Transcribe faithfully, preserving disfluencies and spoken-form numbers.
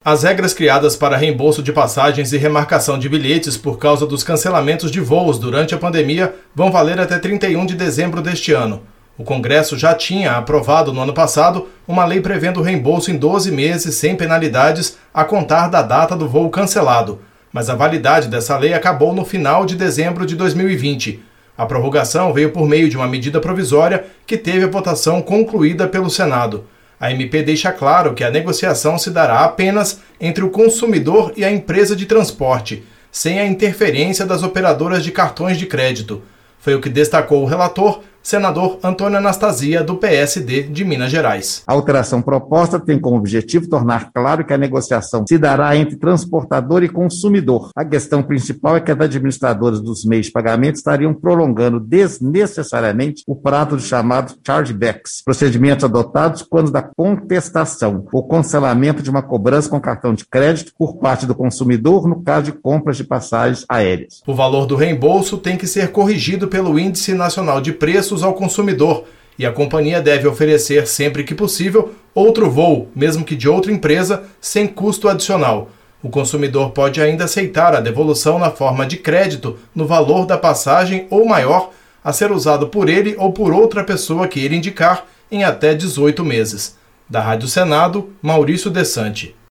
As regras criadas para reembolso de passagens e remarcação de bilhetes por causa dos cancelamentos de voos durante a pandemia vão valer até trinta e um de dezembro deste ano. O Congresso já tinha aprovado no ano passado uma lei prevendo reembolso em doze meses sem penalidades a contar da data do voo cancelado, mas a validade dessa lei acabou no final de dezembro de dois mil e vinte. A prorrogação veio por meio de uma medida provisória que teve a votação concluída pelo Senado. A M P deixa claro que a negociação se dará apenas entre o consumidor e a empresa de transporte, sem a interferência das operadoras de cartões de crédito. Foi o que destacou o relator, senador Antônio Anastasia, do P S D de Minas Gerais. A alteração proposta tem como objetivo tornar claro que a negociação se dará entre transportador e consumidor. A questão principal é que as administradoras dos meios de pagamento estariam prolongando desnecessariamente o prazo de chamados chargebacks, procedimentos adotados quando da contestação ou cancelamento de uma cobrança com cartão de crédito por parte do consumidor no caso de compras de passagens aéreas. O valor do reembolso tem que ser corrigido pelo Índice Nacional de Preços ao consumidor, e a companhia deve oferecer sempre que possível outro voo, mesmo que de outra empresa, sem custo adicional. O consumidor pode ainda aceitar a devolução na forma de crédito no valor da passagem ou maior, a ser usado por ele ou por outra pessoa que ele indicar em até dezoito meses. Da Rádio Senado, Maurício Desante.